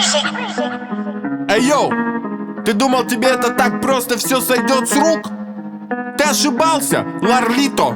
Эй, йоу, ты думал, тебе это так просто все сойдет с рук? Ты ошибался, Ларлито.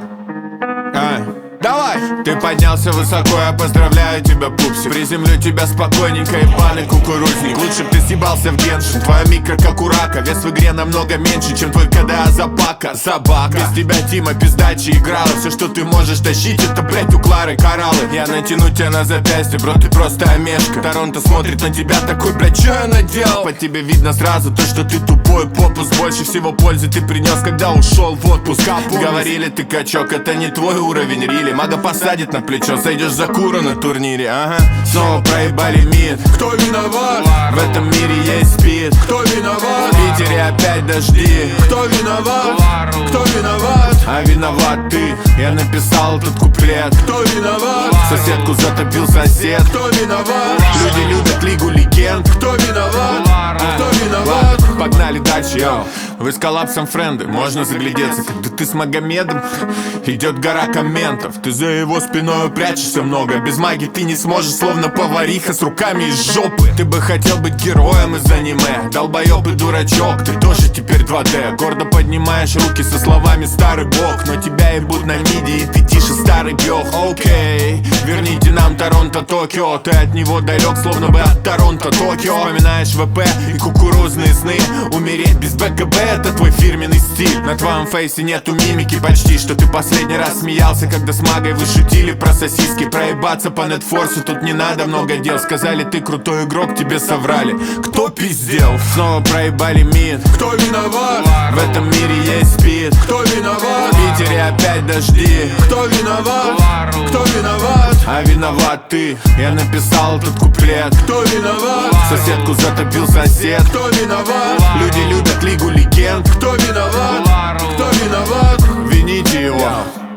Давай! Ты поднялся высоко, я поздравляю тебя, пупсик. Приземлю тебя спокойненько, ебаный кукурузник. Лучше б ты съебался в Геншин. Твоя микро как у рака. Вес в игре намного меньше, чем твой КДА Запака. Собака. Без тебя Тима пиздачи играла. Все, что ты можешь тащить, это, блять, у Клары кораллы. Я натяну тебя на запястье, бро, ты просто омешка. Торонто смотрит на тебя такой, блять, чё я наделал? По тебе видно сразу то, что ты тупой попус. Больше всего пользы ты принес, когда ушел в отпуск. Говорили, ты качок, это не твой уровень рили. Мага посадит на плечо, сойдешь за куру на турнире. Ага, снова проебали мид. Кто виноват? В этом мире есть спид. Кто виноват? В Питере опять дожди. Кто виноват? Кто виноват? А виноват ты. Я написал этот куплет. Кто виноват? Соседку затопил сосед. Кто виноват? Люди любят Лигу Легенд. Кто виноват? Кто виноват? Погнали дальше, йоу. Вы с коллапсом френды, можно заглядеться. Когда ты с Магомедом, идет гора комментов. Ты за его спиной прячешься много. Без магии ты не сможешь, словно повариха с руками из жопы. Ты бы хотел быть героем из аниме. Долбоёб и дурачок, ты тоже теперь 2D. Гордо поднимаешь руки со словами «старый бог». Но тебя ебут на миди, и ты тише старый бёх. Окей, верните нам Торонто, Токио. Ты от него далек, словно бы от Торонто, Токио. Вспоминаешь ВП и кукурузные сны. Умереть без БКБ — это твой фирменный стиль. На твоем фейсе нету мимики почти. Что ты последний раз смеялся, когда с магой вы шутили про сосиски. Проебаться по нетфорсу тут не надо много дел. Сказали, ты крутой игрок, тебе соврали. Кто пиздел? Снова проебали мид. Кто виноват? В этом мире есть спид. Кто виноват? В Питере опять дожди. Кто виноват? Кто виноват? А виноват ты. Я написал этот куплет. Кто виноват? Соседку затопил сосед. Кто виноват? Люди любят Лигу Легенд. Кто виноват? Кто виноват? Вините его.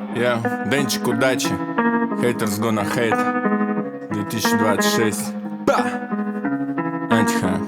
Денчик, удачи. Haters gonna hate 2026. Антиха.